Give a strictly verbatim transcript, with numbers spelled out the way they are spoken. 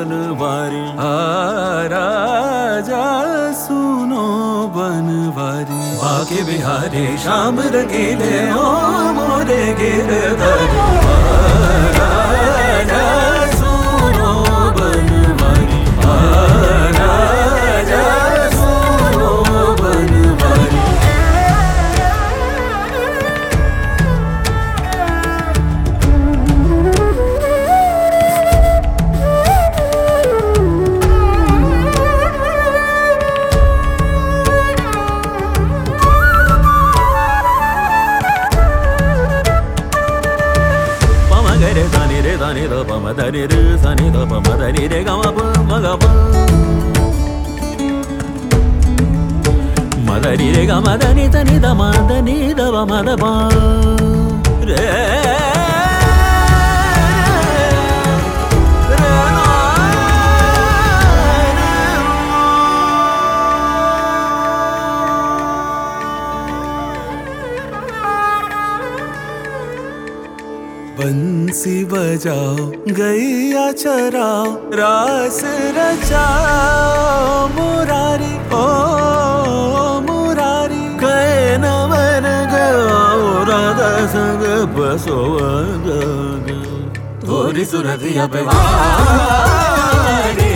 बनवारी आ राजा सुनो बनवारी बाके बिहारी श्याम रंगीले ओ मोरे गिरधारी राजा सुनो बनवारी आ राजा सुनो Banwari. Gare sani re sani da pa ma da re re sani da pa ma da re re ga ma pa ma ga pa ma da re re ga ma da ni da ni da ma da ni da pa ma da pa re बंसी बजाओ गैया चराओ रास रचाओ मुरारी ओ मुरारी गए नवन गो राधा संग बसो थोड़ी सुरतिया पे वारी।